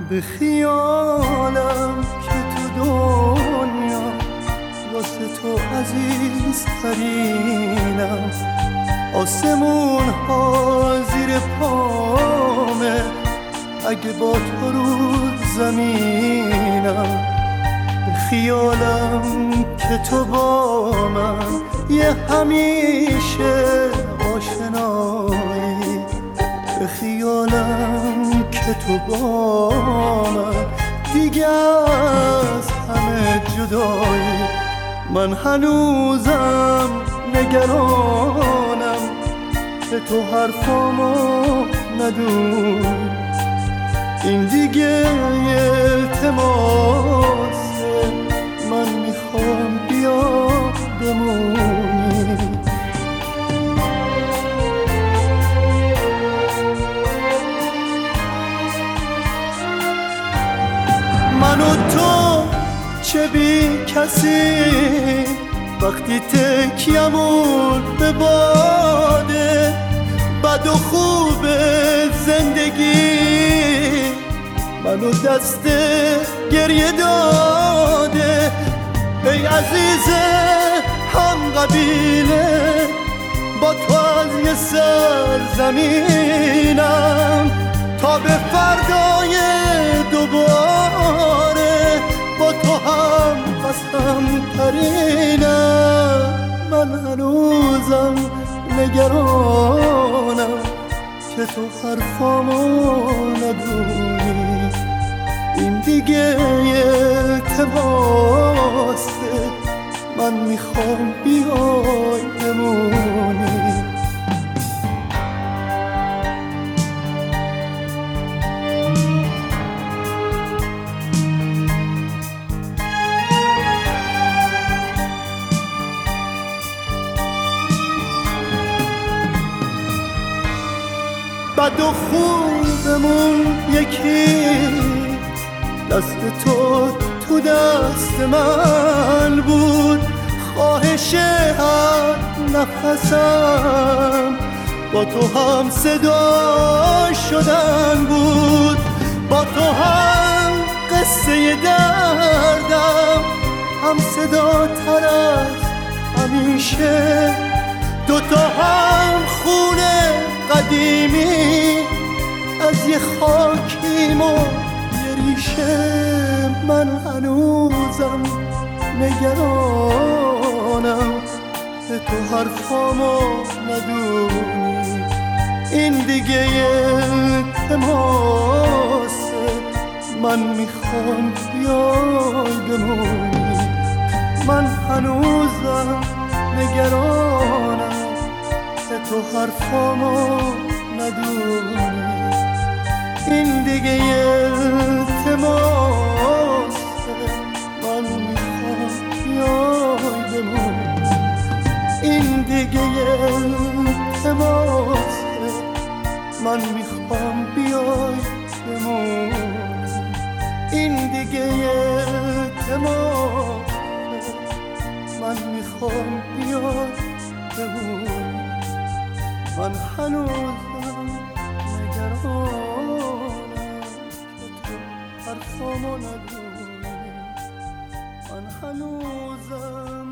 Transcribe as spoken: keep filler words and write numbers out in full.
به خیالم که تو دنیا واسه تو عزیز ترینم، آسمون ها زیر پامه اگه با تو رو زمینم. به خیالم که تو با من یه همیشه آشنایی، به خیالم که تو با من دیگه از همه جدایی. من هنوزم نگرانم که تو حرفامو ندونی، این دیگه التماسه، من میخوام بیا بمونی. من و تو چه بی کسی وقتی تکیمون به باده، بد و خوب زندگی منو دست گریه داده. ای عزیز هم قبیله با تو از یه سرزمینم، تا به فردای دوباره با تو هم قسم ترینم. من هنوزم نگرانم که تو حرفامو ندونی، این دیگه التماسه، من میخوام بیای بمونی. بد و خوبمون یکی، دست تو تو دست من بود، خواهش هر نفسم با تو هم صدا شدن بود، با تو هم قصه دردم هم صدا تر از همیشه، دوتا هم خونه قدیمی از یه خاکیم و یه ریشه. من هنوزم نگرانم که تو حرفامو ندونی، این دیگه التماسه، من میخوام بیای بمونی. من هنوزم نگرانم که تو حرفامو ندونی، این دیگه التماسه، من میخوام بیای بمونی، این دیگه التماسه، من میخوام بیای بمونی، این دیگه التماسه، من میخوام بیای بمونی. من هنوزم نگرانم که تو حرفامو ندونی، من هنوزم